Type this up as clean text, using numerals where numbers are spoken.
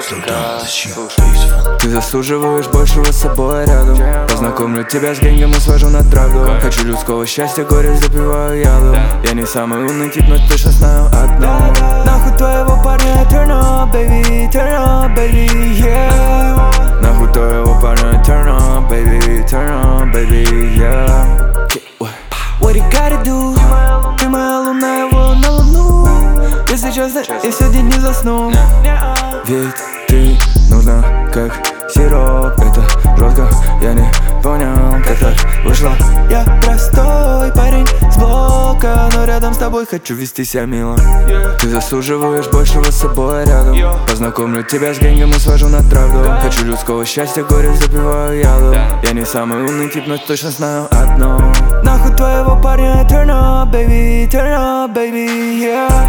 пока слушаюсь. Ты заслуживаешь большего с собой рядом. Познакомлю тебя с генгом и свожу на травду. Хочу людского счастья, горе запиваю яду. Я не самый умный тип, но точно знаю одно. Нахуй твоего парня, turn up, baby, yeah. Нахуй твоего парня, turn up, baby, yeah. What you gotta do? Ты моя луна, его на луну. Если честно, я сегодня не засну. Ведь ты нужна как сироп. Это жестко, я не понял, как так вышло. Я простой парень с блока, но рядом с тобой хочу вести себя мило. Ты заслуживаешь большего с собой рядом. Познакомлю тебя с генгом и свожу на травду. Хочу людского счастья, горе запиваю яду. Я не самый умный тип, но точно знаю одно. Нахуй твоего парня, turn up, baby, yeah.